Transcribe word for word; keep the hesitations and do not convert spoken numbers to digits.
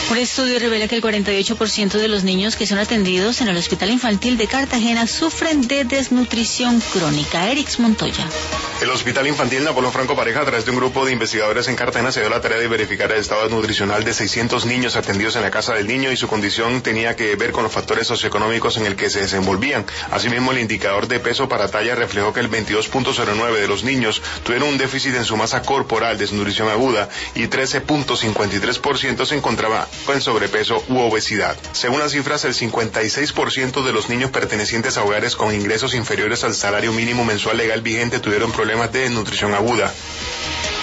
Un estudio revela que el cuarenta y ocho por ciento de los niños que son atendidos en el Hospital Infantil de Cartagena sufren de desnutrición crónica. Erix Montoya. El Hospital Infantil Napoleón Franco Pareja, a través de un grupo de investigadores en Cartagena, se dio la tarea de verificar el estado nutricional de seiscientos niños atendidos en la Casa del Niño, y su condición tenía que ver con los factores socioeconómicos en el que se desenvolvían. Asimismo, el indicador de peso para talla reflejó que el veintidós punto cero nueve de los niños tuvieron un déficit en su masa corporal, desnutrición aguda, y trece punto cincuenta y tres por ciento se encontraba en sobrepeso u obesidad. Según las cifras, el cincuenta y seis por ciento de los niños pertenecientes a hogares con ingresos inferiores al salario mínimo mensual legal vigente tuvieron problemas de desnutrición aguda.